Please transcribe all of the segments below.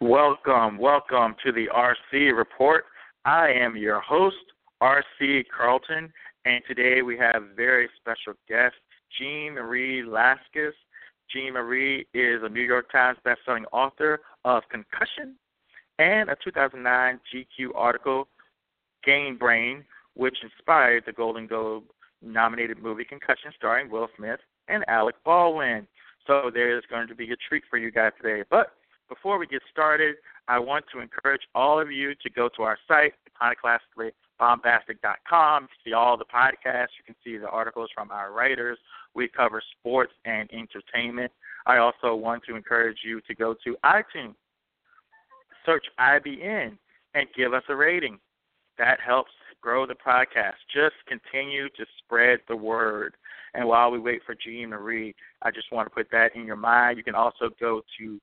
Welcome to the RC Report. I am your host, RC Carlton, and today we have a very special guest, Jean Marie Laskus. Jean Marie is a New York Times bestselling author of Concussion and a 2009 GQ article, Game Brain, which inspired the Golden Globe-nominated movie Concussion starring Will Smith and Alec Baldwin. So there is going to be a treat for you guys today. But before we get started, I want to encourage all of you to go to our site, iconiclasticallybombastic.com. You can see all the podcasts. You can see the articles from our writers. We cover sports and entertainment. I also want to encourage you to go to iTunes, search IBN, and give us a rating. That helps grow the podcast. Just continue to spread the word. And while we wait for Jean Marie, I just want to put that in your mind. You can also go to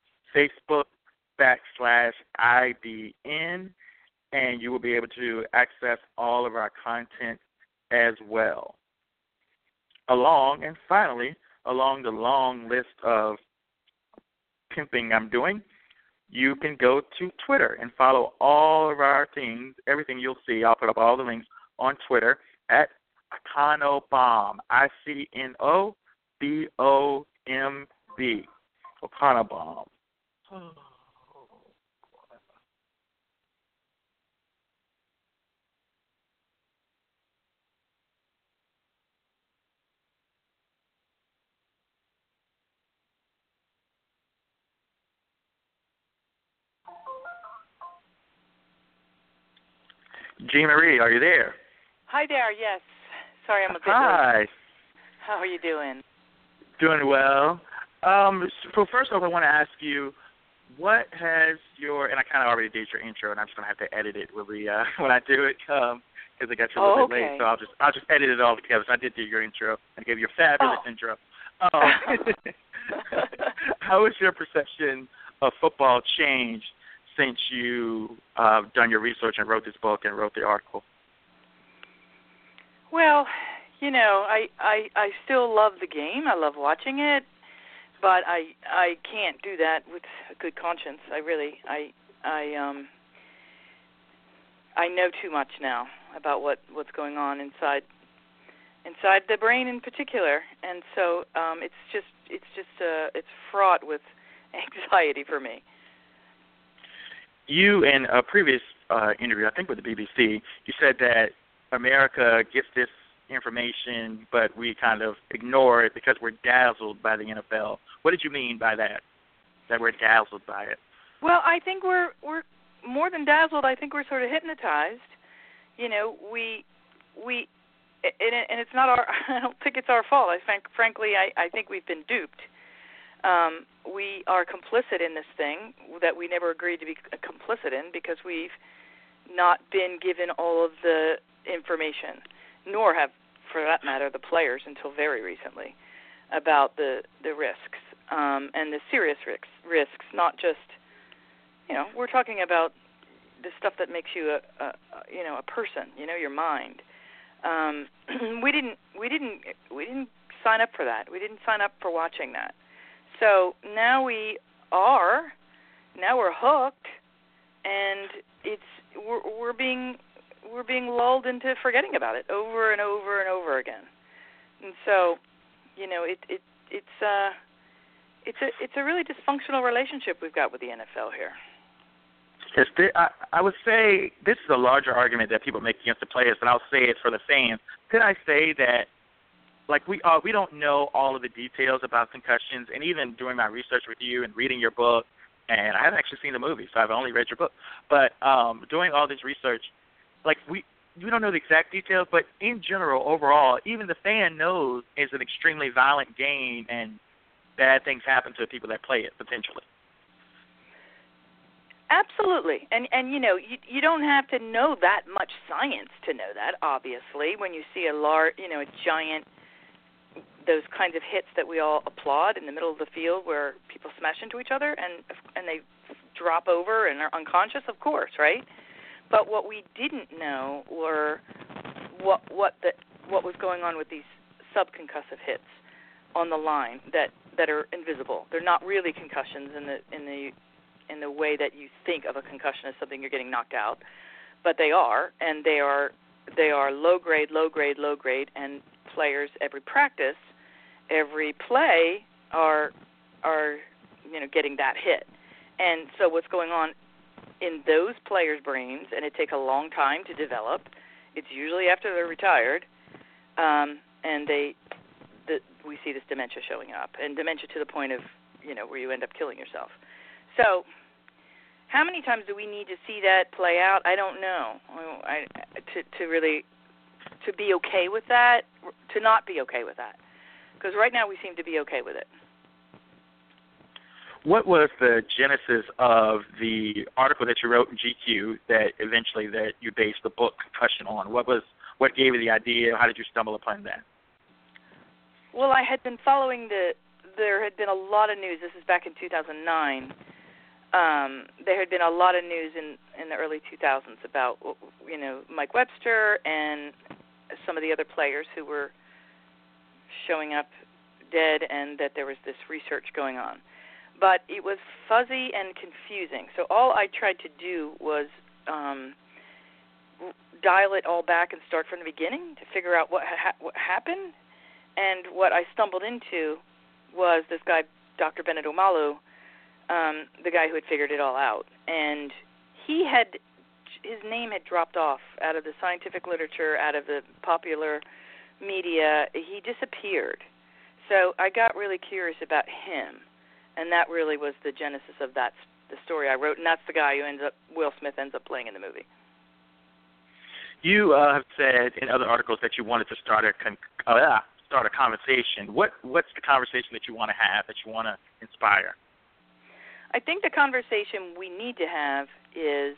Facebook.com/IBN, and you will be able to access all of our content as well. Finally, along the long list of pimping I'm doing, you can go to Twitter and follow all of our things, everything you'll see. I'll put up all the links on Twitter at Iconobomb, ICNOBOMB, Iconobomb. Jean Marie, are you there? Hi there, yes. Sorry, I'm a bit late. Hi. How are you doing? Doing well. So first off, I want to ask you, what has your, and I kind of already did your intro, and I'm just going to have to edit it when I do it, because I got you a little bit late, so I'll just edit it all together. So I did do your intro. I gave you a fabulous intro. How has your perception of football changed since you done your research and wrote this book and wrote the article? Well, you know, I still love the game. I love watching it, but I can't do that with a good conscience. I know too much now about what's going on inside the brain in particular, and so it's fraught with anxiety for me. You, in a previous interview, I think with the BBC, you said that America gets this information, but we kind of ignore it because we're dazzled by the NFL. What did you mean by that we're dazzled by it? Well, I think we're more than dazzled. I think we're sort of hypnotized. You know, we and it's not our. I don't think it's our fault. Frankly, I think we've been duped. We are complicit in this thing that we never agreed to be complicit in because we've not been given all of the information, nor have, for that matter, the players until very recently, about the risks and the serious risks, not just, you know, we're talking about the stuff that makes you a person, you know, your mind. We didn't sign up for that. We didn't sign up for watching that. So now we're hooked, and we're being lulled into forgetting about it over and over and over again. And so, you know, it's a really dysfunctional relationship we've got with the NFL here. Yes, I would say this is a larger argument that people make against the players, but I'll say it for the fans. Could I say that, like, we don't know all of the details about concussions, and even doing my research with you and reading your book, and I haven't actually seen the movie, so I've only read your book, but doing all this research, like, we don't know the exact details, but in general, overall, even the fan knows it's an extremely violent game, and bad things happen to the people that play it, potentially. Absolutely. And you know, you don't have to know that much science to know that, obviously, when you see a giant, those kinds of hits that we all applaud in the middle of the field where people smash into each other and they drop over and are unconscious, of course, right? But what we didn't know were what was going on with these subconcussive hits on the line that are invisible. They're not really concussions in in the way that you think of a concussion as something you're getting knocked out, but they are, and they are low grade, and players every practice, every play are getting that hit. And so what's going on in those players' brains, and it takes a long time to develop. It's usually after they're retired, and we see this dementia showing up, and dementia to the point of where you end up killing yourself. So, how many times do we need to see that play out? I don't know. To be okay with that, to not be okay with that, because right now we seem to be okay with it. What was the genesis of the article that you wrote in GQ that you based the book Concussion on? What gave you the idea? How did you stumble upon that? Well, I had been following there had been a lot of news. This is back in 2009. There had been a lot of news in the early 2000s about, Mike Webster and some of the other players who were showing up dead, and that there was this research going on. But it was fuzzy and confusing. So all I tried to do was dial it all back and start from the beginning to figure out what happened. And what I stumbled into was this guy, Dr. Bennett Omalu, the guy who had figured it all out. And his name had dropped off out of the scientific literature, out of the popular media. He disappeared. So I got really curious about him. And that really was the genesis of the story I wrote, and that's the guy who Will Smith ends up playing in the movie. You have said in other articles that you wanted to start a conversation. What's the conversation that you want to have, that you want to inspire? I think the conversation we need to have is,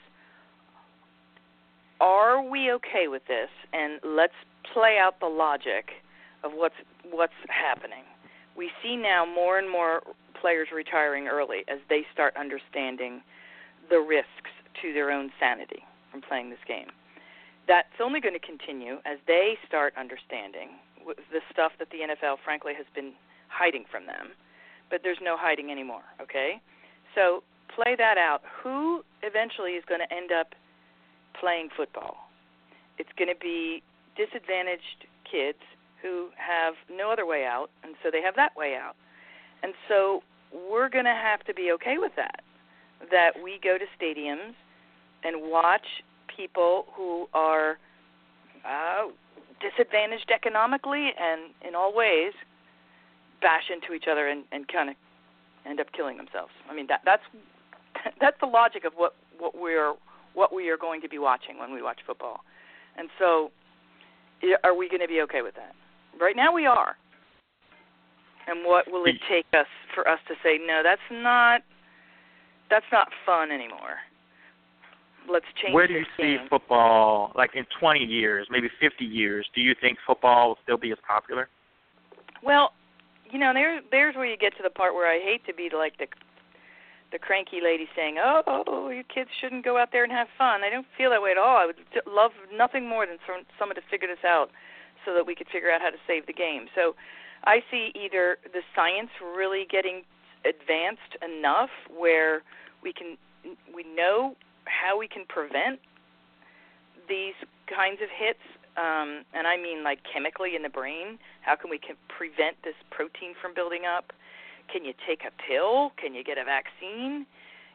are we okay with this? And let's play out the logic of what's happening. We see now more and more players retiring early as they start understanding the risks to their own sanity from playing this game. That's only going to continue as they start understanding the stuff that the NFL, frankly, has been hiding from them. But there's no hiding anymore, okay? So play that out. Who eventually is going to end up playing football? It's going to be disadvantaged kids who have no other way out, and so they have that way out. And so we're going to have to be okay with that we go to stadiums and watch people who are disadvantaged economically and in all ways bash into each other and kind of end up killing themselves. I mean, that's the logic of what we are going to be watching when we watch football. And so are we going to be okay with that? Right now we are. And what will it take for us to say, no, that's not fun anymore. Let's change. Where do you see football, like in 20 years, maybe 50 years? Do you think football will still be as popular? Well, there's where you get to the part where I hate to be like the cranky lady saying, oh, you kids shouldn't go out there and have fun. I don't feel that way at all. I would love nothing more than for someone to figure this out so that we could figure out how to save the game. So I see either the science really getting advanced enough where we know how we can prevent these kinds of hits, and I mean like chemically in the brain. How can we prevent this protein from building up? Can you take a pill? Can you get a vaccine?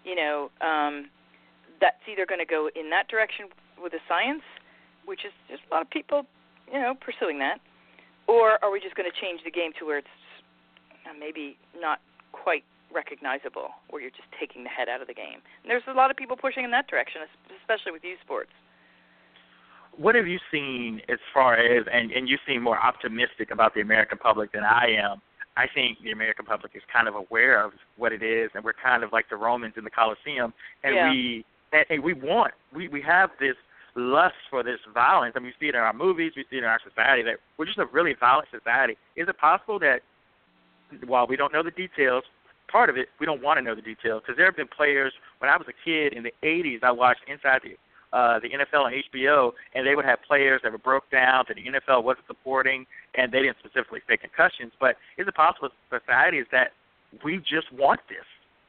That's either going to go in that direction with the science, which is just a lot of people, pursuing that, or are we just going to change the game to where it's maybe not quite recognizable, where you're just taking the head out of the game? And there's a lot of people pushing in that direction, especially with youth sports. What have you seen as far as, and you seem more optimistic about the American public than I am. I think the American public is kind of aware of what it is, and we're kind of like the Romans in the Colosseum, and we have this lust for this violence. I mean, we see it in our movies, we see it in our society, that we're just a really violent society. Is it possible that, while we don't know the details, part of it, we don't want to know the details? Because there have been players, when I was a kid in the 80s, I watched Inside the NFL on HBO, and they would have players that were broke down that the NFL wasn't supporting, and they didn't specifically say concussions. But is it possible society is that we just want this,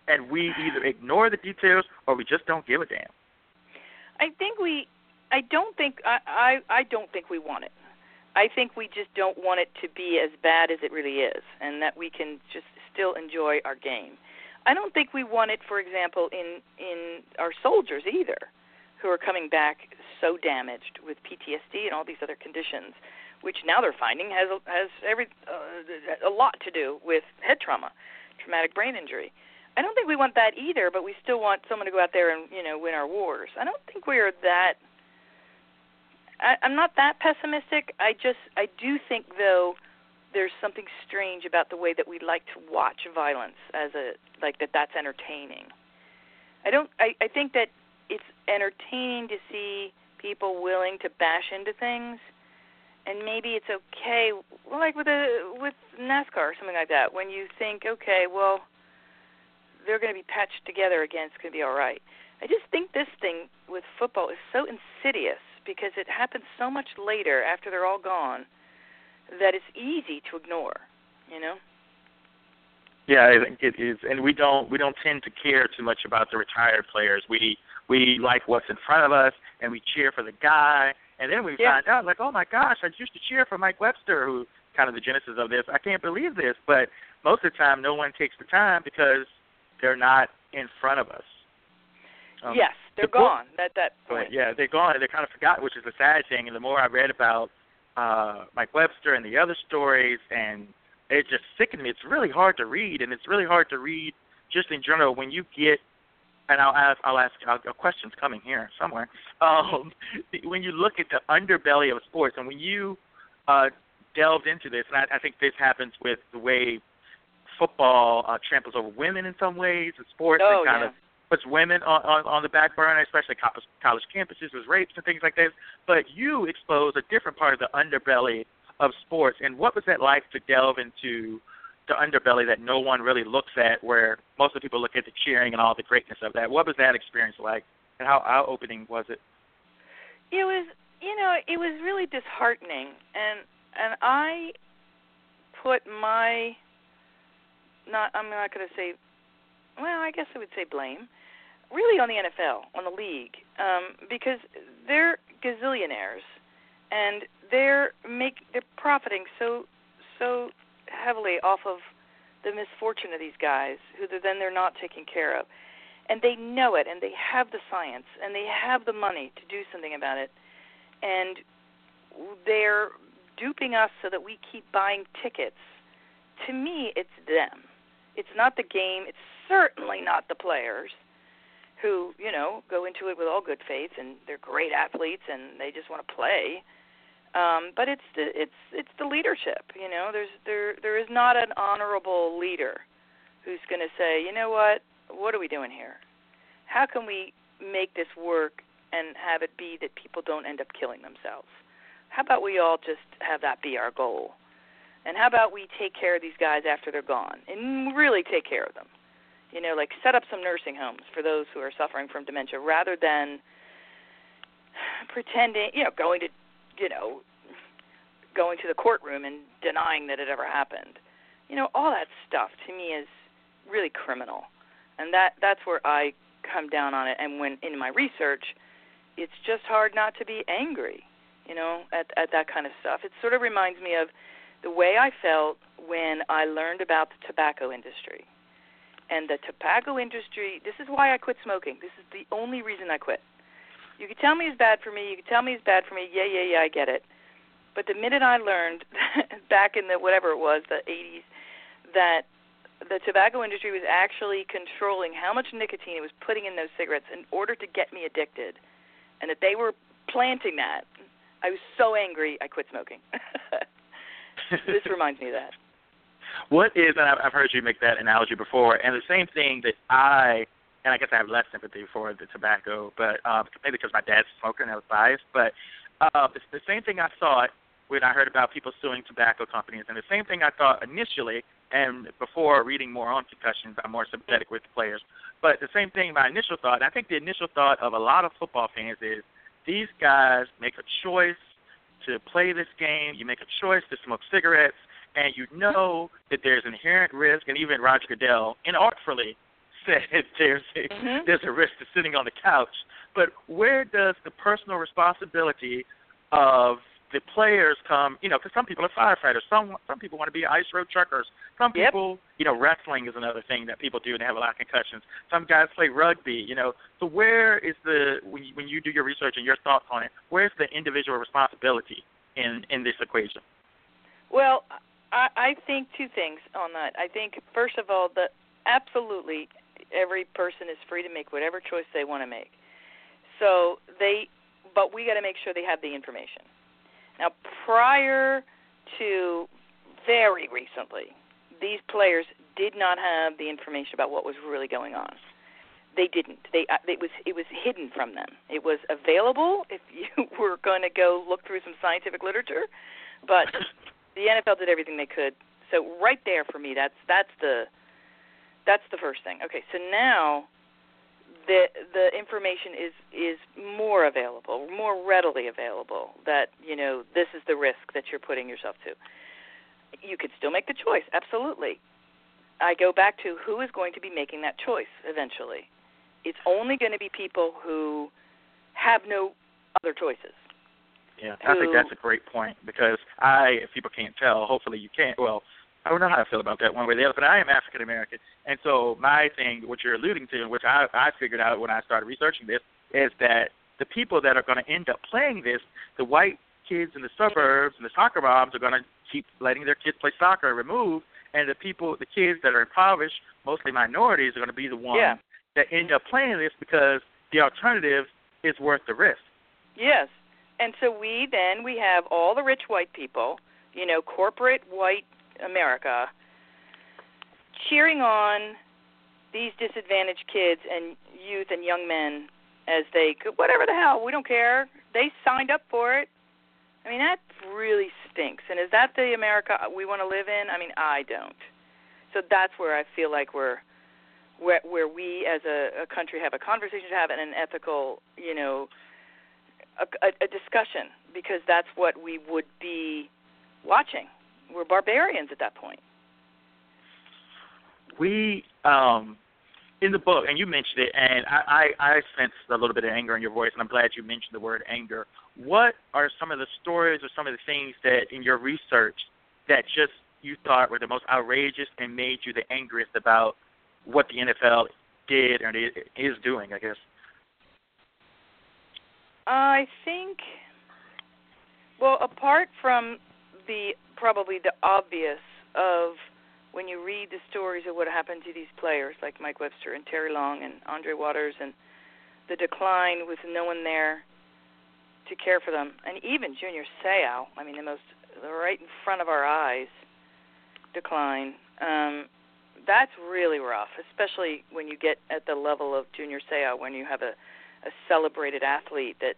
and we either ignore the details or we just don't give a damn. I don't think we want it. I think we just don't want it to be as bad as it really is, and that we can just still enjoy our game. I don't think we want it, for example, in our soldiers either, who are coming back so damaged with PTSD and all these other conditions, which now they're finding has a lot to do with head trauma, traumatic brain injury. I don't think we want that either, but we still want someone to go out there and win our wars. I don't think we are that. I'm not that pessimistic. I do think, though, there's something strange about the way that we like to watch violence as that's entertaining. I think that it's entertaining to see people willing to bash into things, and maybe it's okay, like with NASCAR or something like that, when you think, okay, well, they're going to be patched together again, it's going to be all right. I just think this thing with football is so insidious because it happens so much later after they're all gone that it's easy to ignore, Yeah, I think it is, and we don't tend to care too much about the retired players. We like what's in front of us, and we cheer for the guy, and then we find out, like, oh my gosh, I used to cheer for Mike Webster, who kind of the genesis of this. I can't believe this, but most of the time, no one takes the time because they're not in front of us. Yes, they're gone. That point. Yeah, they're gone. They're kind of forgotten, which is a sad thing. And the more I read about Mike Webster and the other stories, and it just sickened me. It's really hard to read, and it's really hard to read just in general when you get. And I'll ask questions coming here somewhere. When you look at the underbelly of sports, and when you delved into this, and I think this happens with the way football tramples over women in some ways, and sports and kind of puts women on the back burner, especially college campuses with rapes and things like this. But you expose a different part of the underbelly of sports. And what was that like to delve into the underbelly that no one really looks at, where most of the people look at the cheering and all the greatness of that? What was that experience like, and how opening was it? It was, it was really disheartening. And I put I'm not going to say, well, I guess I would say blame, really on the NFL, on the league, because they're gazillionaires, and they're profiting so heavily off of the misfortune of these guys, who they're not taking care of, and they know it, and they have the science, and they have the money to do something about it, and they're duping us so that we keep buying tickets. To me, it's them. It's not the game. It's certainly not the players who, go into it with all good faith, and they're great athletes and they just want to play. But it's the leadership. There is not an honorable leader who's going to say, you know what are we doing here? How can we make this work and have it be that people don't end up killing themselves? How about we all just have that be our goal? And how about we take care of these guys after they're gone and really take care of them? Like set up some nursing homes for those who are suffering from dementia, rather than pretending, going to the courtroom and denying that it ever happened. All that stuff to me is really criminal. And that's where I come down on it. And when in my research, it's just hard not to be angry, at that kind of stuff. It sort of reminds me of the way I felt when I learned about the tobacco industry. And the tobacco industry, this is why I quit smoking. This is the only reason I quit. You could tell me it's bad for me. Yeah, I get it. But the minute I learned back in the whatever it was, the 80s, that the tobacco industry was actually controlling how much nicotine it was putting in those cigarettes in order to get me addicted, and that they were planting that, I was so angry I quit smoking. This reminds me of that. What is, and I've heard you make that analogy before, and the same thing that I guess I have less sympathy for the tobacco, but maybe because my dad's a smoker and I was biased, but it's the same thing I thought when I heard about people suing tobacco companies, and the same thing I thought initially, and before reading more on concussions, I'm more sympathetic with the players, but the same thing, my initial thought, and I think the initial thought of a lot of football fans is, these guys make a choice to play this game, you make a choice to smoke cigarettes, and you know that there's inherent risk, and even Roger Goodell inartfully said there's a risk to sitting on the couch. But where does the personal responsibility of the players come? Because some people are firefighters, some people want to be ice road truckers, some people, wrestling is another thing that people do and they have a lot of concussions. Some guys play rugby, So where is when you do your research and your thoughts on it, where's the individual responsibility in this equation? Well, I think two things on that. I think, first of all, that absolutely every person is free to make whatever choice they want to make. But we got to make sure they have the information. Now, prior to very recently, these players did not have the information about what was really going on. They didn't. It was hidden from them. It was available if you were going to go look through some scientific literature, but the NFL did everything they could. So right there for me, that's the first thing. Okay, so now the information is more available, more readily available. That this is the risk that you're putting yourself to. You could still make the choice, absolutely. I go back to who is going to be making that choice eventually. It's only going to be people who have no other choices. Yeah, I think that's a great point because if people can't tell, hopefully you can't. Well, I don't know how I feel about that one way or the other, but I am African American, and so my thing, what you're alluding to, which I figured out when I started researching this, is that the people that are going to end up playing this, the white kids in the suburbs and the soccer moms are going to keep letting their kids play soccer removed, and the kids that are impoverished, mostly minorities, are going to be the ones that end up playing this because the alternative is worth the risk. Yes, and so we have all the rich white people, corporate white America, cheering on these disadvantaged kids and youth and young men as they could, whatever the hell, we don't care. They signed up for it. I mean, that really stinks. And is that the America we want to live in? I mean, I don't. So that's where I feel like where we as a country have a conversation to have and an ethical, a discussion, because that's what we would be watching. We're barbarians at that point. We, in the book, and you mentioned it, and I sensed a little bit of anger in your voice, and I'm glad you mentioned the word anger. What are some of the stories or some of the things that in your research that just you thought were the most outrageous and made you the angriest about what the NFL did and is doing, I guess? I think, well, apart from probably the obvious of when you read the stories of what happened to these players like Mike Webster and Terry Long and Andre Waters and the decline with no one there to care for them, and even Junior Seau, I mean, right in front of our eyes decline, that's really rough, especially when you get at the level of Junior Seau, when you have a celebrated athlete that,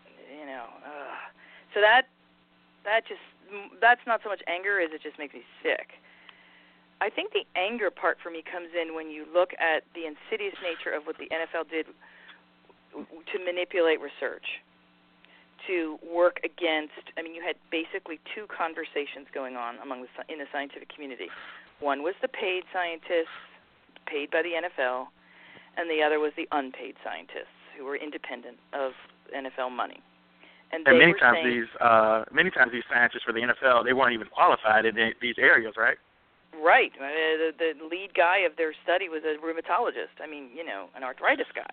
so that's not so much anger as it just makes me sick. I think the anger part for me comes in when you look at the insidious nature of what the NFL did to manipulate research, to work against. I mean, you had basically two conversations going on in the scientific community. One was the paid scientists, paid by the NFL, and the other was the unpaid scientists who were independent of NFL money. And many times these scientists for the NFL, they weren't even qualified in these areas, right? Right. The lead guy of their study was a rheumatologist. I mean, an arthritis guy,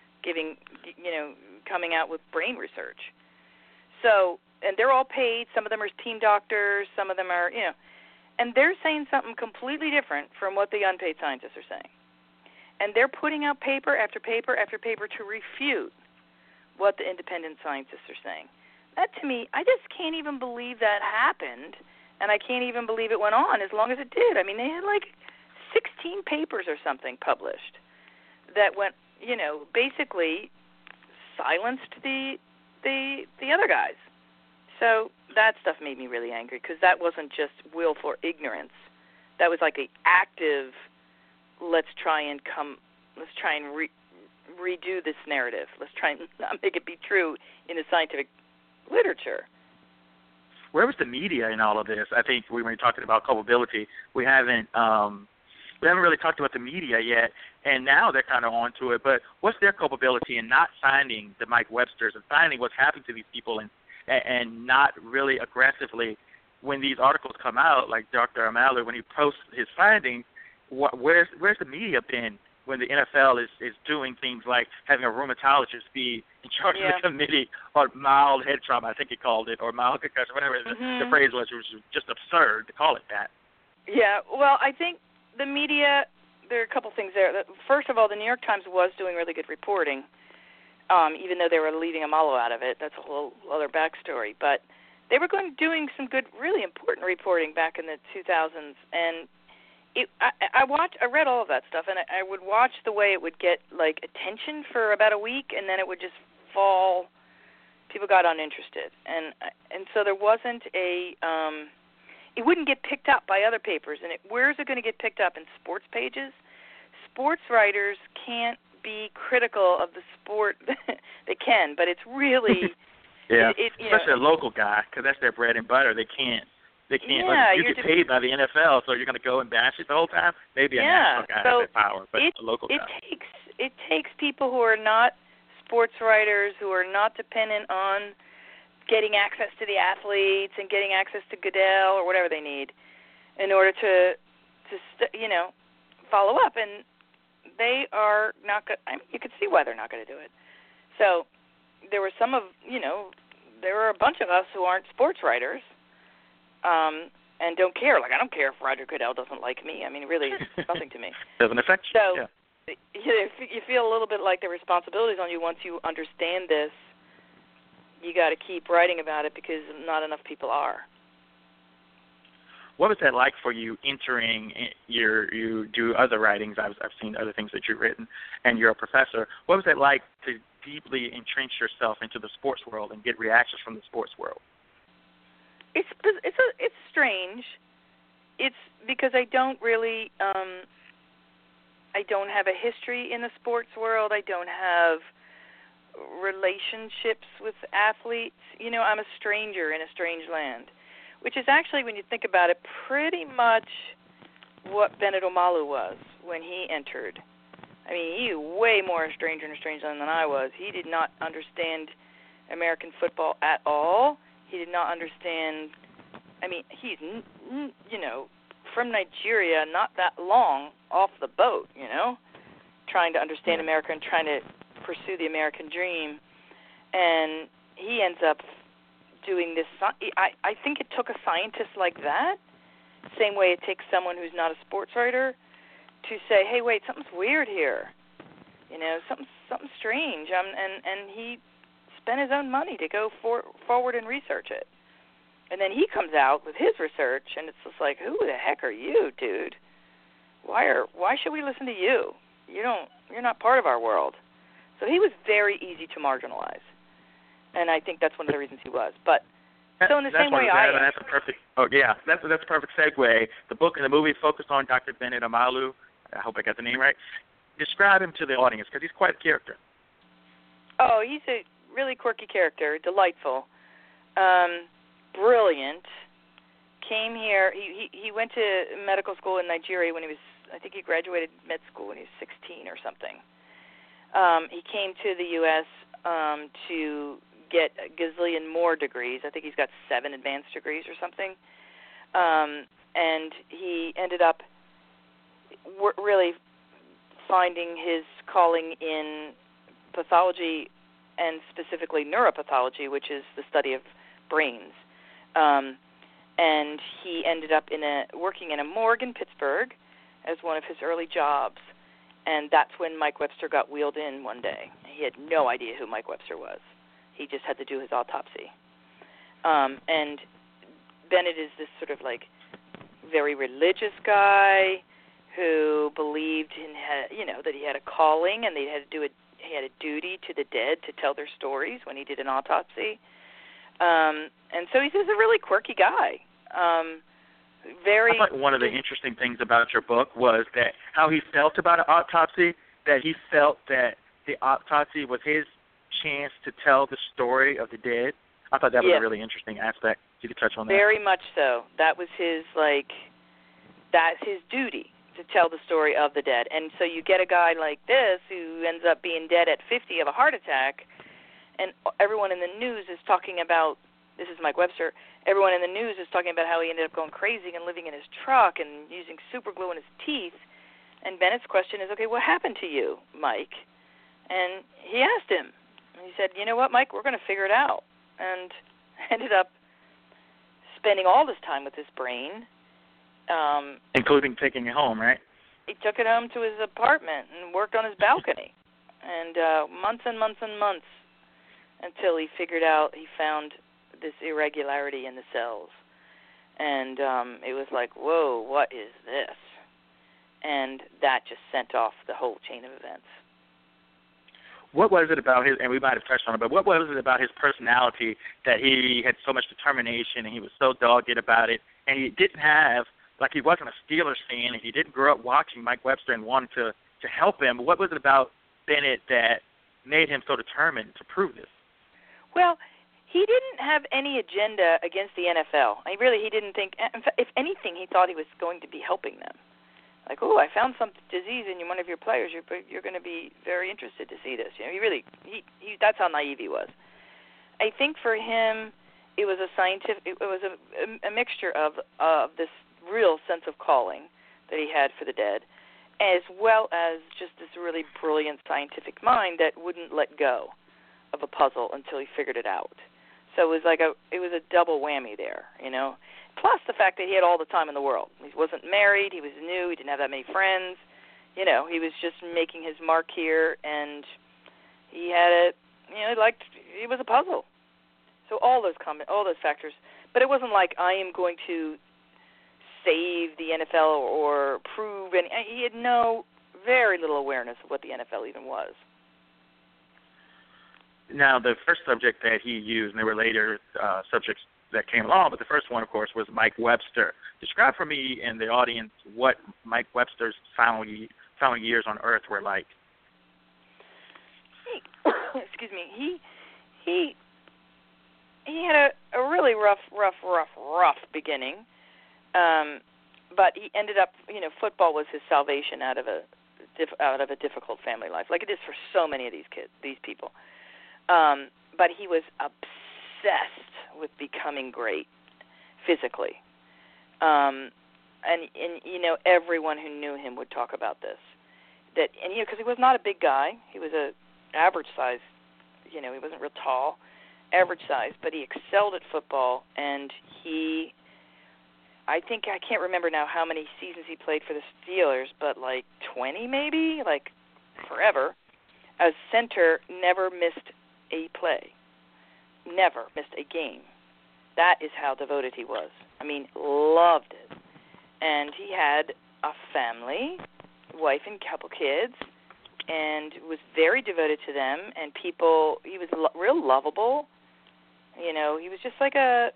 coming out with brain research. So, and they're all paid. Some of them are team doctors. Some of them are, and they're saying something completely different from what the unpaid scientists are saying. And they're putting out paper after paper after paper to refute what the independent scientists are saying. That, to me, I just can't even believe that happened, and I can't even believe it went on as long as it did. I mean, they had like 16 papers or something published that went, basically silenced the other guys. So that stuff made me really angry because that wasn't just willful ignorance. That was like an active, let's try and redo this narrative. Let's try and not make it be true in the scientific literature. Where was the media in all of this? I think when we're talking about culpability, we haven't we haven't really talked about the media yet, and now they're kind of onto it. But what's their culpability in not finding the Mike Websters and finding what's happening to these people and not really aggressively, when these articles come out, like Dr. Omalu, when he posts his findings, where's the media been when the NFL is doing things like having a rheumatologist be in charge of the committee on mild head trauma, I think he called it, or mild concussion, whatever the phrase was, which was just absurd to call it that. Yeah, well, I think the media, there are a couple things there. First of all, the New York Times was doing really good reporting, even though they were leaving Omalu out of it. That's a whole other backstory. But they were doing some good, really important reporting back in the 2000s, and I read all of that stuff, and I would watch the way it would get like attention for about a week, and then it would just fall. People got uninterested, and so there wasn't a. It wouldn't get picked up by other papers, and where is it going to get picked up? In sports pages? Sports writers can't be critical of the sport. They can, but it's really especially a local guy, because that's their bread and butter. They can't. Yeah, you get paid by the NFL, so you're going to go and bash it the whole time? Maybe a national guy has that power, but a local guy. It takes people who are not sports writers, who are not dependent on getting access to the athletes and getting access to Goodell or whatever they need in order to follow up. And they are not good. I mean, you could see why they're not going to do it. So there were there were a bunch of us who aren't sports writers, and don't care. Like, I don't care if Roger Goodell doesn't like me. I mean, really, it's nothing to me. Doesn't affect you. So you feel a little bit like the responsibility's on you once you understand this. You got to keep writing about it because not enough people are. What was that like for you entering you do other writings? I've seen other things that you've written, and you're a professor. What was it like to deeply entrench yourself into the sports world and get reactions from the sports world? It's strange. It's because I don't really I don't have a history in the sports world. I don't have relationships with athletes. I'm a stranger in a strange land, which is actually, when you think about it, pretty much what Bennet Omalu was when he entered. I mean, he was way more a stranger in a strange land than I was. He did not understand American football at all. He did not understand. I mean, he's, from Nigeria, not that long off the boat, trying to understand America and trying to pursue the American dream. And he ends up doing this. I think it took a scientist like that, same way it takes someone who's not a sports writer, to say, hey, wait, something's weird here. Something strange. And he spent his own money to go forward and research it. And then he comes out with his research, and it's just like, who the heck are you, dude? Why should we listen to you? You're not part of our world. So he was very easy to marginalize, and I think that's one of the reasons he was. But so in the same way, that's a perfect. Oh yeah, that's a perfect segue. The book and the movie focused on Dr. Bennet Omalu. I hope I got the name right. Describe him to the audience, because he's quite a character. Oh, he's a really quirky character, delightful. Brilliant. Came here. He went to medical school in Nigeria when he was. I think he graduated med school when he was 16 or something. He came to the U.S. To get a gazillion more degrees. I think he's got 7 advanced degrees or something. And he ended up really finding his calling in pathology, and specifically neuropathology, which is the study of brains. And he ended up working in a morgue in Pittsburgh as one of his early jobs. And that's when Mike Webster got wheeled in one day. He had no idea who Mike Webster was. He just had to do his autopsy. And Bennet is this sort of like very religious guy who believed in, that he had a calling, and he had a duty to the dead to tell their stories when he did an autopsy. And so he's just a really quirky guy. I thought one of the interesting things about your book was that how he felt about an autopsy, that he felt that the autopsy was his chance to tell the story of the dead. I thought that was a really interesting aspect. You could touch on that. Very much so. That was his, that's his duty, to tell the story of the dead. And so you get a guy like this who ends up being dead at 50 of a heart attack, and everyone in the news is talking about, this is Mike Webster, everyone in the news is talking about how he ended up going crazy and living in his truck and using super glue in his teeth. And Bennett's question is, okay, what happened to you, Mike? And he asked him. And he said, you know what, Mike, we're going to figure it out. And ended up spending all this time with his brain. Including taking it home, right? He took it home to his apartment and worked on his balcony. And months and months and months until he found this irregularity in the cells. And it was like, whoa, what is this? And that just sent off the whole chain of events. What was it about his, and we might have touched on it, but what was it about his personality that he had so much determination and he was so dogged about it, and he didn't have, like he wasn't a Steelers fan, and he didn't grow up watching Mike Webster and wanted to help him. What was it about Bennett that made him so determined to prove this? Well, he didn't have any agenda against the NFL. He didn't think, if anything, he thought he was going to be helping them. Like, oh, I found some disease in one of your players. You're going to be very interested to see this. You know, he that's how naive he was. I think for him, it was a mixture of this real sense of calling that he had for the dead, as well as just this really brilliant scientific mind that wouldn't let go of a puzzle until he figured it out. So it was a double whammy there, you know. Plus the fact that he had all the time in the world. He wasn't married. He was new. He didn't have that many friends. You know, he was just making his mark here, and he had it. You know, it was a puzzle. So all those factors. But it wasn't like I am going to save the NFL or prove any. He had very little awareness of what the NFL even was. Now, the first subject that he used, and there were later subjects that came along, but the first one, of course, was Mike Webster. Describe for me and the audience what Mike Webster's final years on Earth were like. Excuse me. He had a really rough beginning, but he ended up, you know, football was his salvation out of a difficult family life, like it is for so many of these people. But he was obsessed with becoming great physically. And you know, everyone who knew him would talk about this. Because he was not a big guy. He was a average size, you know, he wasn't real tall, average size, but he excelled at football, and I can't remember now how many seasons he played for the Steelers, but like 20 maybe, like forever. As center, never missed a play. Never missed a game. That is how devoted he was. I mean, loved it. And he had a family, wife and couple kids, and was very devoted to them. And people, he was real lovable. You know, he was just like the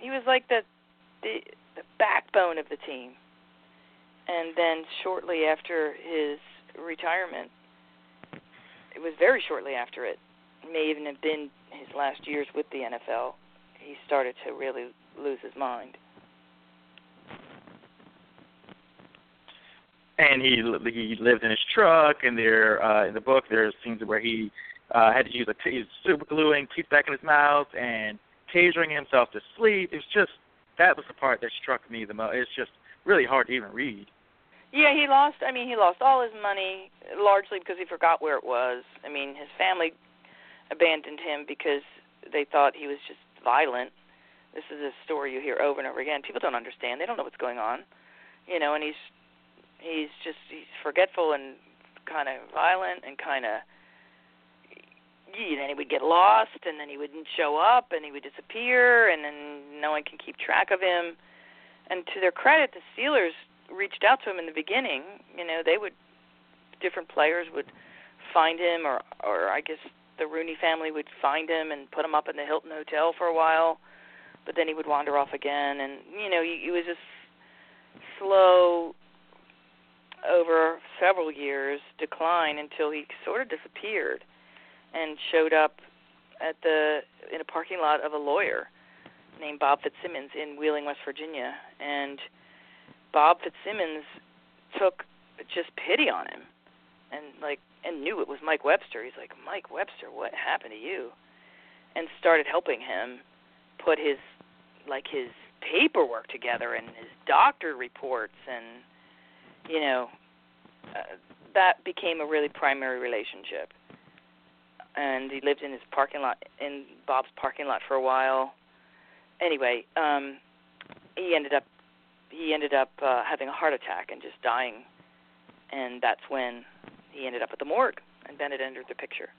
backbone of the team. And then shortly after his retirement, it was very shortly after it, may even have been his last years with the NFL, he started to really lose his mind. And he lived in his truck, and there in the book there's scenes where he had to use super gluing teeth back in his mouth and tasering himself to sleep. That was the part that struck me the most. It's just really hard to even read. Yeah, he lost all his money largely because he forgot where it was. I mean, his family abandoned him because they thought he was just violent. This is a story you hear over and over again. People don't understand. They don't know what's going on. You know, and he's forgetful and kind of violent and kind of, then he would get lost, and then he wouldn't show up, and he would disappear, and then no one can keep track of him. And to their credit, the Steelers reached out to him in the beginning. You know, different players would find him, or I guess the Rooney family would find him and put him up in the Hilton Hotel for a while, but then he would wander off again. And, you know, he was just slow over several years decline until he sort of disappeared and showed up in a parking lot of a lawyer named Bob Fitzsimmons in Wheeling, West Virginia. And Bob Fitzsimmons took just pity on him, and knew it was Mike Webster. He's like, Mike Webster, what happened to you? And started helping him put his paperwork together and his doctor reports, and that became a really primary relationship. And he lived in his parking lot, in Bob's parking lot, for a while. Anyway, he ended up having a heart attack and just dying, and that's when he ended up at the morgue, and Bennett entered the picture.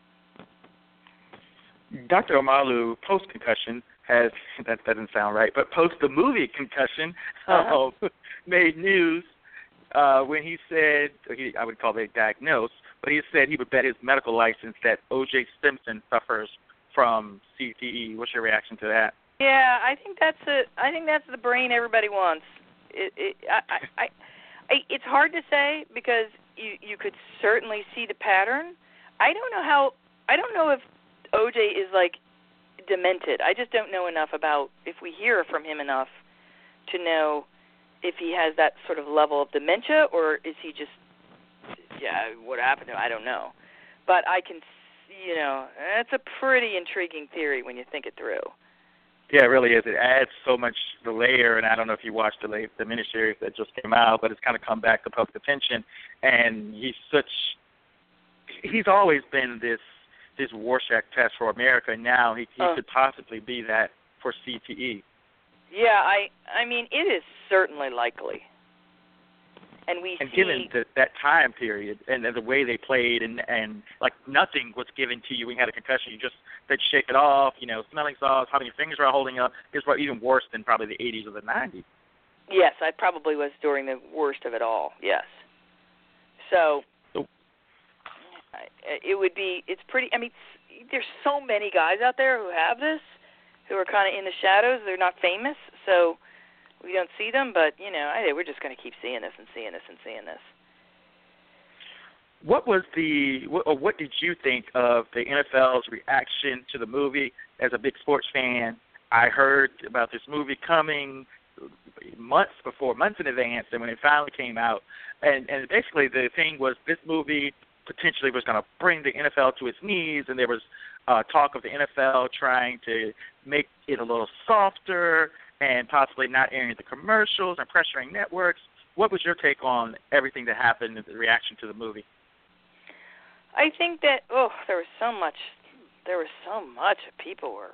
Dr. Omalu, post-concussion, that doesn't sound right, but post the movie Concussion, made news when he said, I would call it diagnosed, but he said he would bet his medical license that O.J. Simpson suffers from CTE. What's your reaction to that? Yeah, I think that's the brain everybody wants. It's hard to say because you could certainly see the pattern. I don't know if O.J. is like demented. I just don't know enough about, if we hear from him enough to know if he has that sort of level of dementia, or is he just, what happened to him? I don't know. But I can, that's a pretty intriguing theory when you think it through. Yeah, it really is. It adds so much the layer, and I don't know if you watched the miniseries that just came out, but it's kind of come back to public attention. And he's always been this Rorschach test for America. Now he could possibly be that for CTE. Yeah, I mean, it is certainly likely. And given that time period and the way they played and like nothing was given to you when you had a concussion, they'd shake it off, smelling salts, how many fingers were holding up, is even worse than probably the 80s or the 90s. Yes, I probably was during the worst of it all, yes. So it's pretty, I mean, there's so many guys out there who have this, who are kind of in the shadows. They're not famous, so we don't see them, but, we're just going to keep seeing this and seeing this and seeing this. What did you think of the NFL's reaction to the movie? As a big sports fan, I heard about this movie coming months in advance, and when it finally came out, and basically the thing was this movie potentially was going to bring the NFL to its knees, and there was talk of the NFL trying to make it a little softer and possibly not airing the commercials and pressuring networks. What was your take on everything that happened in the reaction to the movie? I think that there was so much people were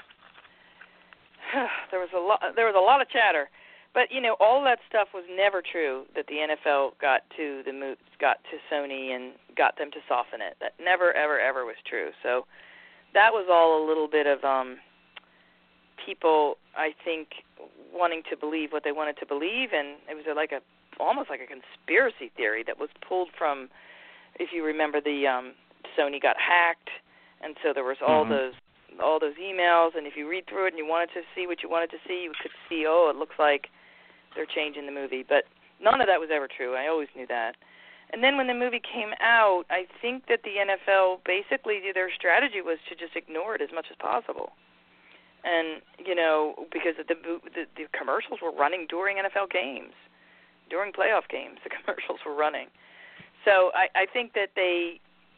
there was a lot of chatter, but all that stuff was never true. That the NFL got to Sony and got them to soften it. That never ever was true. So that was all a little bit of people, I think, wanting to believe what they wanted to believe, and it was almost like a conspiracy theory that was pulled from, if you remember, the Sony got hacked, and so there was all those emails, and if you read through it and you wanted to see what you wanted to see, you could see, it looks like they're changing the movie. But none of that was ever true. I always knew that. And then when the movie came out, I think that the NFL, basically their strategy was to just ignore it as much as possible. And, because the commercials were running during NFL games, during playoff games, the commercials were running. So I think that they,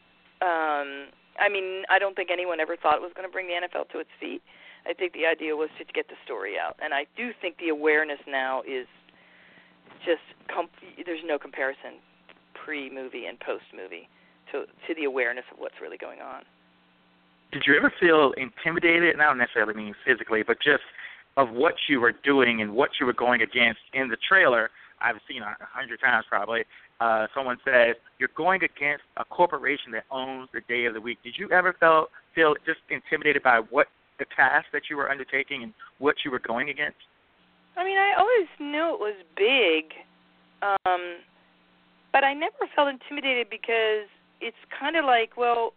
I don't think anyone ever thought it was going to bring the NFL to its feet. I think the idea was to get the story out. And I do think the awareness now is just, there's no comparison pre-movie and post-movie to the awareness of what's really going on. Did you ever feel intimidated? And I don't necessarily mean physically, but just of what you were doing and what you were going against in the trailer. I've seen 100 times probably. Someone says you're going against a corporation that owns the day of the week. Did you ever feel just intimidated by what the task that you were undertaking and what you were going against? I mean, I always knew it was big, but I never felt intimidated because it's kind of like, well,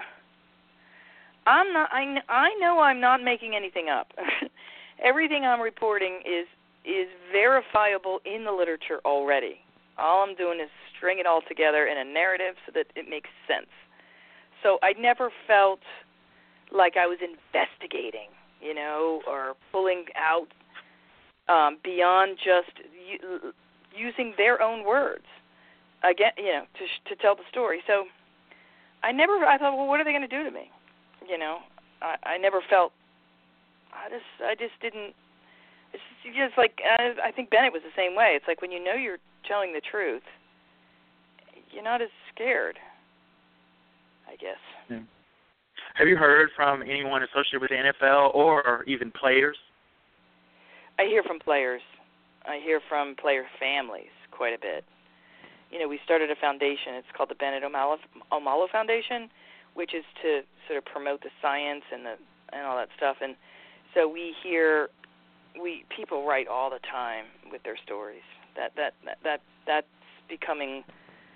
I know I'm not making anything up. Everything I'm reporting is verifiable in the literature already. All I'm doing is string it all together in a narrative so that it makes sense. So I never felt like I was investigating, or pulling out beyond just using their own words. again, to tell the story. So I thought, well, what are they going to do to me? I never felt. I just didn't. It's just like I think Bennett was the same way. It's like when you know you're telling the truth, you're not as scared, I guess. Yeah. Have you heard from anyone associated with the NFL or even players? I hear from players. I hear from player families quite a bit. We started a foundation. It's called the Bennett Omalu Foundation, which is to sort of promote the science and all that stuff. And so people write all the time with their stories. That's becoming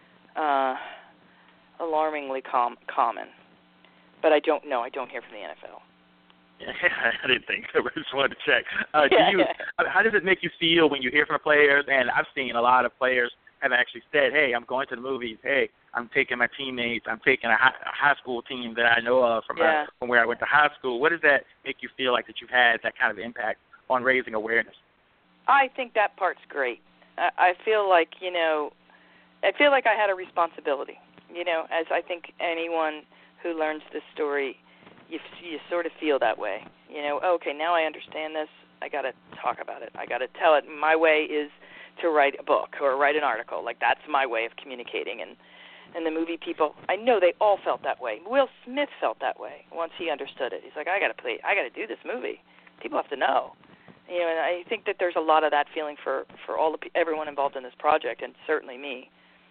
alarmingly common. But I don't know. I don't hear from the NFL. Yeah, I didn't think so. I just wanted to check. How does it make you feel when you hear from players? And I've seen a lot of players have actually said, hey, I'm going to the movies. Hey, I'm taking my teammates. I'm taking a high school team that I know of from where I went to high school. What does that make you feel like that you've had that kind of impact on raising awareness? I think that part's great. I feel like, I had a responsibility, as I think anyone who learns this story, you sort of feel that way. Okay, now I understand this. I got to talk about it. I got to tell it. My way is to write a book or write an article. Like, that's my way of communicating. And the movie people, I know they all felt that way. Will Smith felt that way once he understood it. He's like, I got to do this movie. People have to know. And I think that there's a lot of that feeling for everyone involved in this project, and certainly me.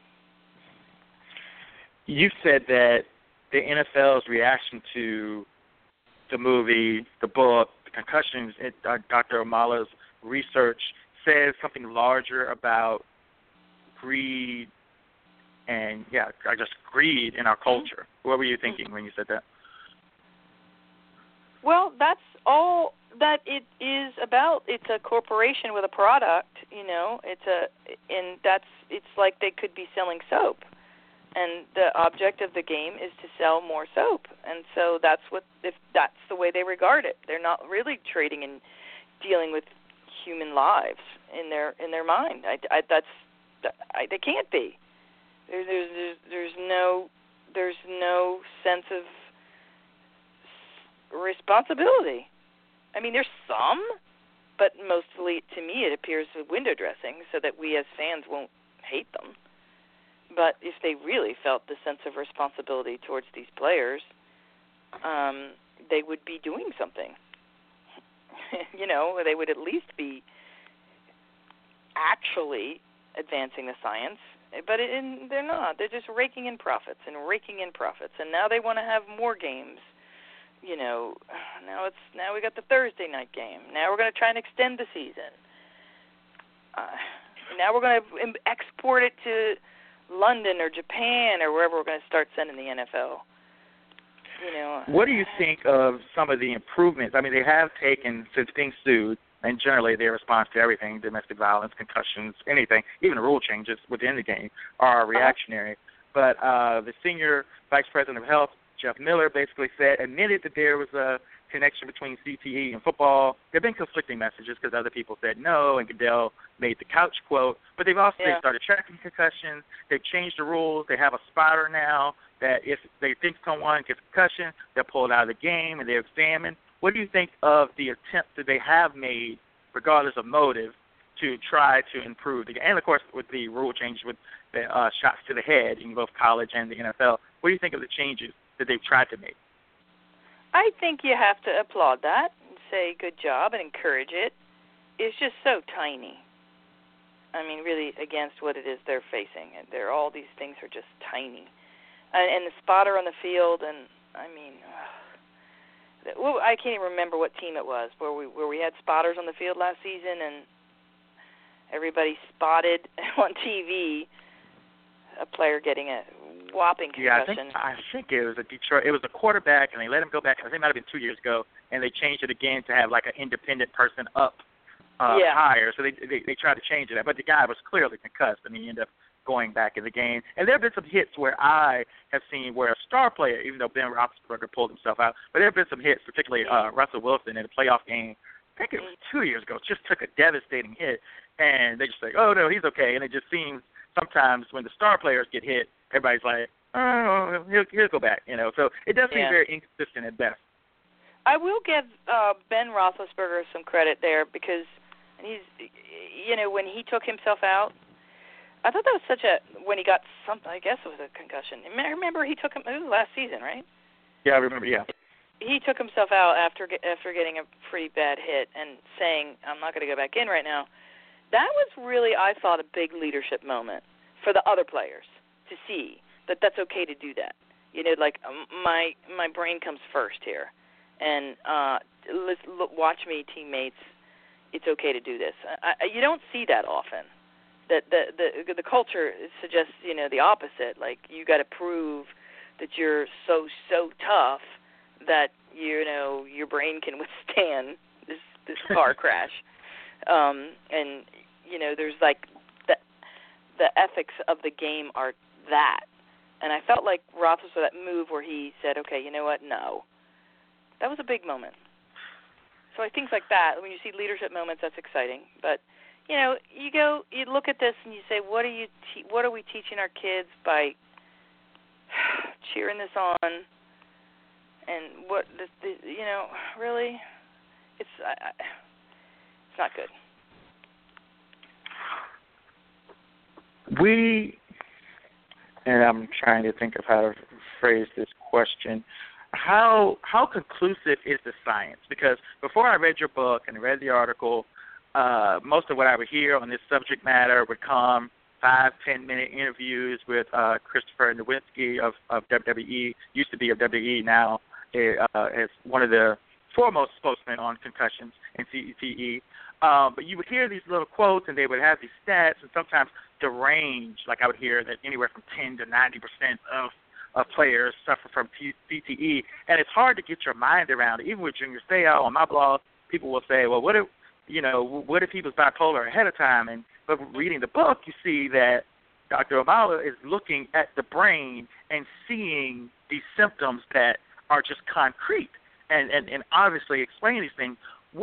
You said that the NFL's reaction to the movie, the book, the concussions, Dr. Omalu's research says something larger about greed and, greed in our culture. What were you thinking when you said that? Well, that's all that it is about. It's a corporation with a product, it's like they could be selling soap. And the object of the game is to sell more soap, and so that's the way they regard it. They're not really trading and dealing with human lives in their mind. They can't be. There's no sense of responsibility. I mean, there's some, but mostly to me it appears with window dressing, so that we as fans won't hate them. But if they really felt the sense of responsibility towards these players, they would be doing something. They would at least be actually advancing the science. But they're not. They're just raking in profits. And now they want to have more games. Now we got the Thursday night game. Now we're going to try and extend the season. Now we're going to export it to London or Japan or wherever we're going to start sending the NFL. What do you think of some of the improvements? I mean, they have taken, since being sued, and generally their response to everything, domestic violence, concussions, anything, even rule changes within the game, are reactionary. But the senior vice president of health, Jeff Miller, basically admitted that there was a connection between CTE and football. There have been conflicting messages because other people said no, and Goodell made the couch quote. But they've also they started tracking concussions. They've changed the rules. They have a spotter now that if they think someone gets a concussion, they're pulled out of the game and they're examined. What do you think of the attempts that they have made, regardless of motive, to try to improve the game? And, of course, with the rule change with the shots to the head in both college and the NFL, what do you think of the changes that they've tried to make? I think you have to applaud that and say good job and encourage it. It's just so tiny. I mean, really, against what it is they're facing. And all these things are just tiny. And the spotter on the field, and, I mean, I can't even remember what team it was where we had spotters on the field last season, and everybody spotted on TV a player getting a whopping concussion. Yeah, I think it was it was a quarterback, and they let him go back. I think it might have been 2 years ago, and they changed it again to have like an independent person up higher. So they tried to change it, but the guy was clearly concussed, and he ended up going back in the game. And there have been some hits where I have seen where a star player, even though Ben Roethlisberger pulled himself out, but there have been some hits, particularly Russell Wilson in a playoff game. I think it was 2 years ago. Just took a devastating hit, and they just say, "Oh no, he's okay," and it just seems sometimes when the star players get hit, everybody's like, oh, he'll go back, So it does seem very inconsistent at best. I will give Ben Roethlisberger some credit there because he's, when he took himself out, I thought that was when he got something, I guess it was a concussion. I remember it was last season, right? Yeah, I remember, yeah. He took himself out after getting a pretty bad hit and saying, I'm not going to go back in right now. That was really, I thought, a big leadership moment for the other players to see that that's okay to do that. My brain comes first here. And watch me, teammates, it's okay to do this. You don't see that often. That the culture suggests, the opposite. Like, you got to prove that you're so tough that, your brain can withstand this car crash. And, there's like the ethics of the game are that. And I felt like Roth was that move where he said, okay, you know what, no. That was a big moment. So I think like that, when you see leadership moments, that's exciting. But, you look at this and you say, what are we teaching our kids by cheering this on? And really, it's not good. And I'm trying to think of how to phrase this question. How conclusive is the science? Because before I read your book and read the article, most of what I would hear on this subject matter would come 5-10-minute interviews with Christopher Nowinski of WWE, used to be of WWE, now is one of the foremost spokesmen on concussions and CTE. But you would hear these little quotes, and they would have these stats, and sometimes deranged. Like I would hear that anywhere from 10 to 90% of players suffer from CTE, and it's hard to get your mind around it. Even with Junior Seau on my blog, people will say, well, what if he was bipolar ahead of time? But reading the book, you see that Dr. Omalu is looking at the brain and seeing these symptoms that are just concrete and obviously explaining these things.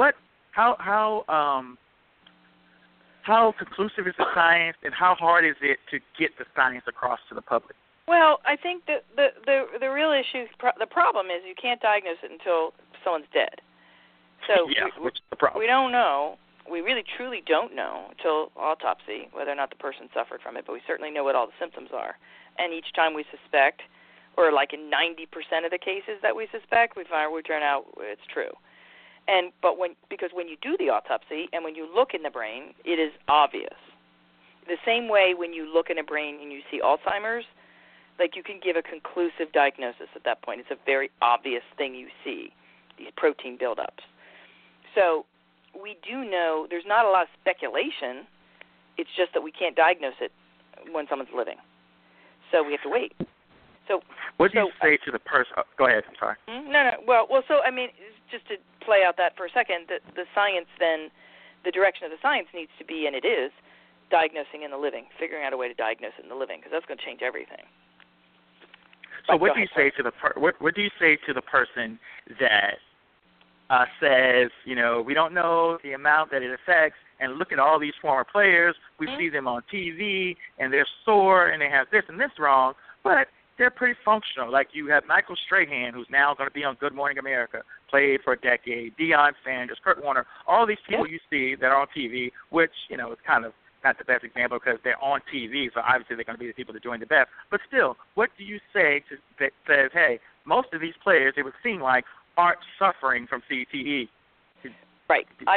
How conclusive is the science, and how hard is it to get the science across to the public? Well, I think that the real issue, the problem is you can't diagnose it until someone's dead. So which is the problem. We don't know. We really truly don't know until autopsy whether or not the person suffered from it, but we certainly know what all the symptoms are. And each time we suspect, or like in 90% of the cases that we suspect, we turn out it's true. Because when you do the autopsy and when you look in the brain, it is obvious. The same way when you look in a brain and you see Alzheimer's, like you can give a conclusive diagnosis at that point. It's a very obvious thing you see, these protein buildups. So we do know there's not a lot of speculation. It's just that we can't diagnose it when someone's living. So we have to wait. So what do you say to the person? Oh, go ahead. I'm sorry. No. Well. So I mean, just to play out that for a second, the science then, the direction of the science needs to be, and it is, diagnosing in the living, figuring out a way to diagnose it in the living, because that's going to change everything. So what do you say to the person that says, we don't know the amount that it affects, and look at all these former players, we see them on TV, and they're sore, and they have this and this wrong, but they're pretty functional. Like you have Michael Strahan, who's now going to be on Good Morning America, played for a decade, Deion Sanders, Kurt Warner, all these people you see that are on TV, which, is kind of not the best example because they're on TV, so obviously they're going to be the people that are doing the best. But still, what do you say that says, hey, most of these players, it would seem like, aren't suffering from CTE? Right. I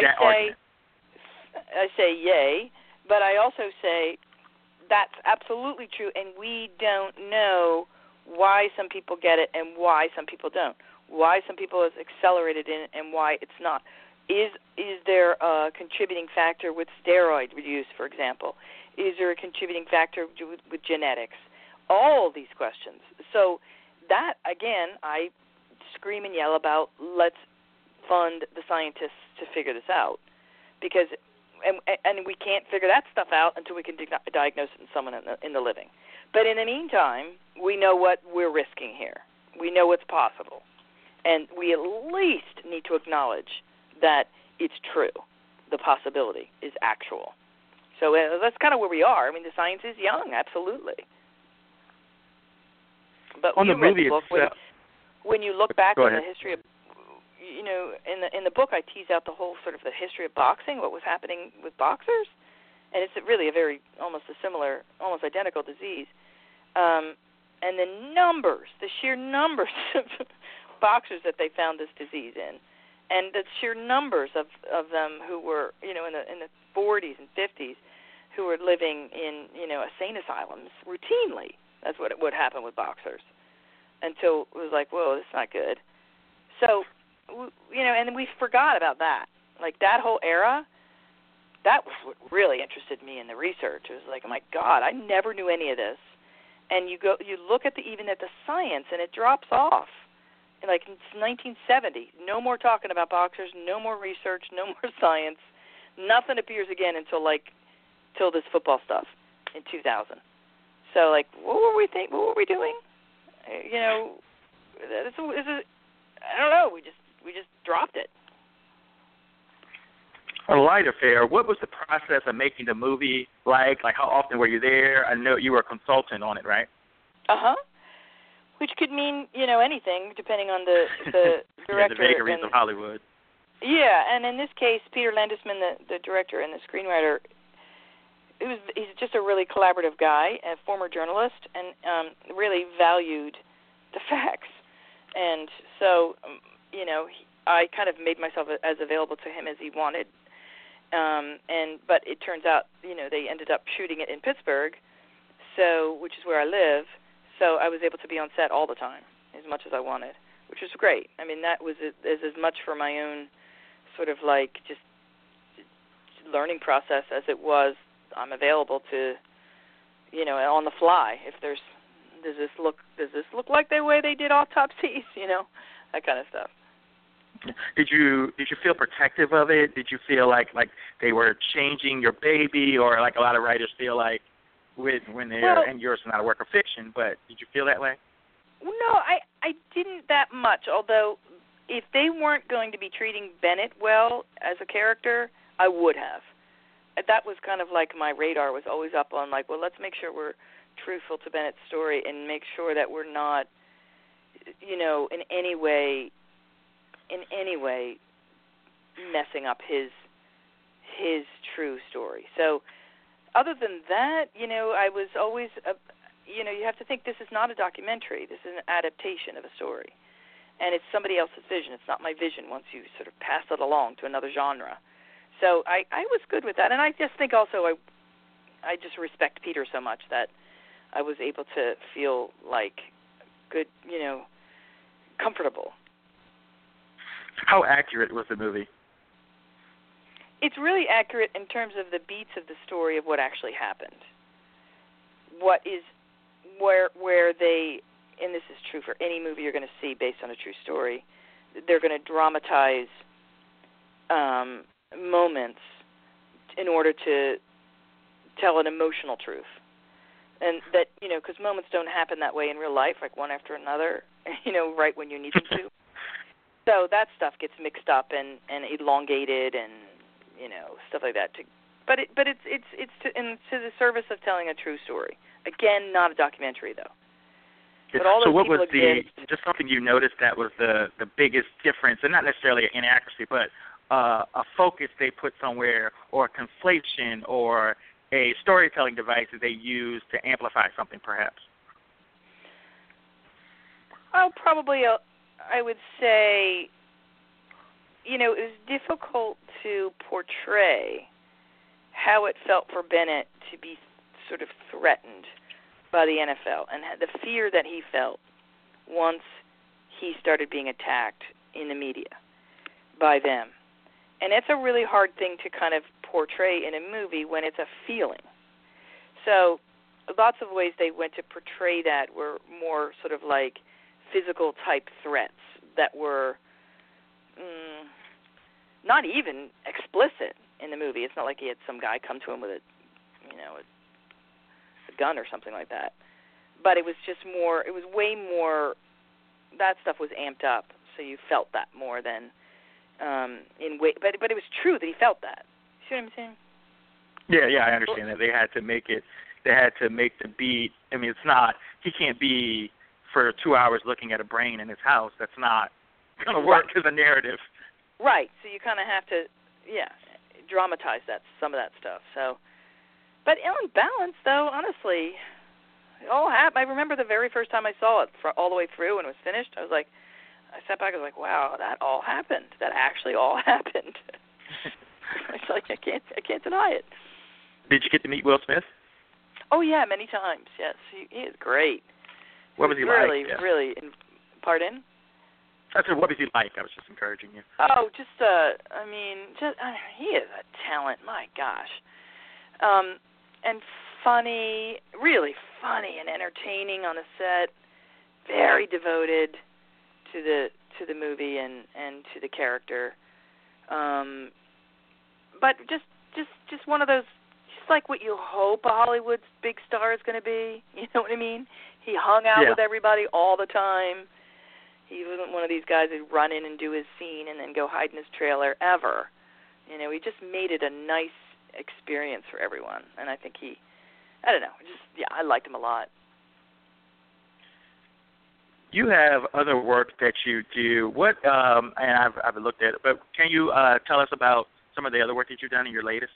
say yay, but I also say that's absolutely true, and we don't know why some people get it and why some people don't, why some people is accelerated in it and why it's not. Is there a contributing factor with steroid use, for example? Is there a contributing factor with genetics? All these questions. So that, again, I scream and yell about, let's fund the scientists to figure this out, because and we can't figure that stuff out until we can diagnose it in someone in the living. But in the meantime, we know what we're risking here. We know what's possible, and we at least need to acknowledge that it's true. The possibility is actual. So that's kind of where we are. I mean, the science is young, absolutely. But on the movie the book, itself, when you look back Go in ahead. the history of, in the book, I tease out the whole sort of the history of boxing, what was happening with boxers, and it's really a very almost a similar, almost identical disease. And the sheer numbers of boxers that they found this disease in, and the sheer numbers of them who were, in the 40s and 50s, who were living in, insane asylums routinely. That's what would happen with boxers, until it was like, whoa, that's not good. So, and we forgot about that. Like that whole era, that was what really interested me in the research. It was like, oh my God, I never knew any of this. And you look at even at the science, and it drops off. Like it's 1970, no more talking about boxers, no more research, no more science. Nothing appears again until this football stuff in 2000. So like, what were we doing? This is, I don't know. We just dropped it. A light affair. What was the process of making the movie like? Like, how often were you there? I know you were a consultant on it, right? Which could mean, anything, depending on the director. The vagaries of Hollywood. Yeah, and in this case, Peter Landesman, the director and the screenwriter, he's just a really collaborative guy, a former journalist, and really valued the facts. And so, I kind of made myself as available to him as he wanted. But it turns out, they ended up shooting it in Pittsburgh, which is where I live. So I was able to be on set all the time, as much as I wanted, which was great. I mean, that was as much for my own sort of like just learning process as it was. I'm available to, on the fly. If does this look like the way they did autopsies? That kind of stuff. Did you feel protective of it? Did you feel like they were changing your baby, or like a lot of writers feel like when they're, and yours is not a work of fiction, but did you feel that way? No, I didn't that much, although if they weren't going to be treating Bennett well as a character, I would have. That was kind of like my radar was always up on, like, well, let's make sure we're truthful to Bennett's story and make sure that we're not, in any way messing up his true story. So other than that, I was always, you have to think this is not a documentary. This is an adaptation of a story. And it's somebody else's vision. It's not my vision once you sort of pass it along to another genre. So I was good with that. And I just think also I just respect Peter so much that I was able to feel like good, comfortable. How accurate was the movie? It's really accurate in terms of the beats of the story of what actually happened. What is where they, and this is true for any movie you're going to see based on a true story, they're going to dramatize moments in order to tell an emotional truth. And that, because moments don't happen that way in real life, like one after another, right when you need them to. So that stuff gets mixed up and elongated and, stuff like that. But it's to the service of telling a true story. Again, not a documentary, though. But all so those what was exist. just something you noticed that was the biggest difference, and not necessarily an inaccuracy, but a focus they put somewhere, or a conflation, or a storytelling device that they use to amplify something, perhaps? Oh, probably, I would say, it was difficult to portray how it felt for Bennett to be sort of threatened by the NFL and the fear that he felt once he started being attacked in the media by them. And it's a really hard thing to kind of portray in a movie when it's a feeling. So lots of ways they went to portray that were more sort of like physical type threats that were not even explicit in the movie. It's not like he had some guy come to him with a gun or something like that. But it was just more, it was way more, that stuff was amped up, so you felt that more than but it was true that he felt that. You see what I'm saying? Yeah, I understand that. They had to make the beat. I mean, it's not, he can't be for 2 hours looking at a brain in his house. That's not going to work as a narrative. Right. So you kind of have to, dramatize some of that stuff. So, but on balance, though, honestly, it all happened. I remember the very first time I saw it all the way through and it was finished. I sat back. I was like, wow, that all happened. That actually all happened. It's like I can't deny it. Did you get to meet Will Smith? Oh yeah, many times. Yes, he is great. What was he really, like? Yeah. Really, pardon? I said, what was he like? I was just encouraging you. Oh, he is a talent. My gosh, and funny, really funny and entertaining on the set. Very devoted to the movie and to the character. But just one of those. Just like what you hope a Hollywood big star is going to be. You know what I mean? He hung out with everybody all the time. He wasn't one of these guys who'd run in and do his scene and then go hide in his trailer ever. You know, he just made it a nice experience for everyone. And I think I liked him a lot. You have other work that you do. What? And I've looked at it, but can you tell us about some of the other work that you've done in your latest?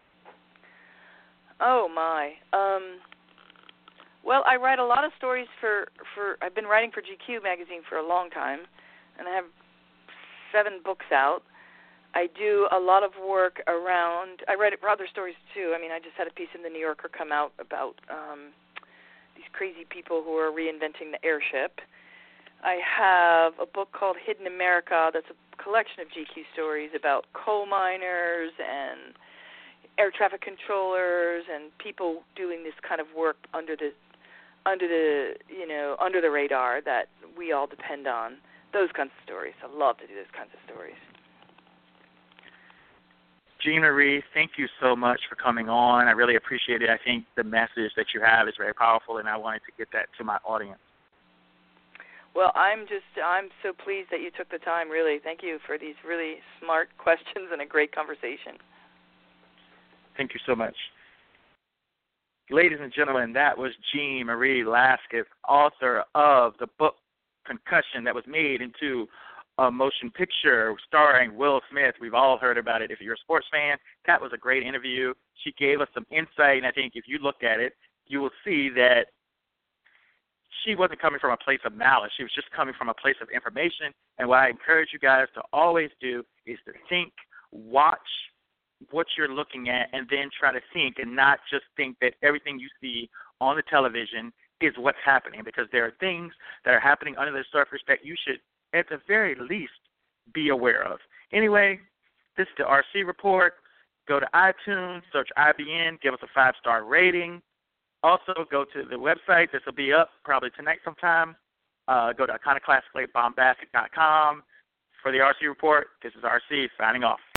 Oh my. Well, I write a lot of stories for I've been writing for GQ magazine for a long time, and I have 7 books out. I do a lot of work around. I write other stories too. I mean, I just had a piece in the New Yorker come out about these crazy people who are reinventing the airship. I have a book called Hidden America that's a collection of GQ stories about coal miners and air traffic controllers and people doing this kind of work under the radar that we all depend on. Those kinds of stories. I love to do those kinds of stories. Jean Marie, thank you so much for coming on. I really appreciate it. I think the message that you have is very powerful, and I wanted to get that to my audience. Well, I'm so pleased that you took the time, really. Thank you for these really smart questions and a great conversation. Thank you so much. Ladies and gentlemen, that was Jean Marie Laskus, author of the book Concussion that was made into a motion picture starring Will Smith. We've all heard about it. If you're a sports fan, that was a great interview. She gave us some insight, and I think if you look at it, you will see that she wasn't coming from a place of malice. She was just coming from a place of information. And what I encourage you guys to always do is to think, watch what you're looking at, and then try to think and not just think that everything you see on the television is what's happening, because there are things that are happening under the surface that you should, at the very least, be aware of. Anyway, this is the RC Report. Go to iTunes, search IBN, give us a 5-star rating. Also, go to the website. This will be up probably tonight sometime. Go to iconoclasticbombastic.com. For the RC Report, this is RC signing off.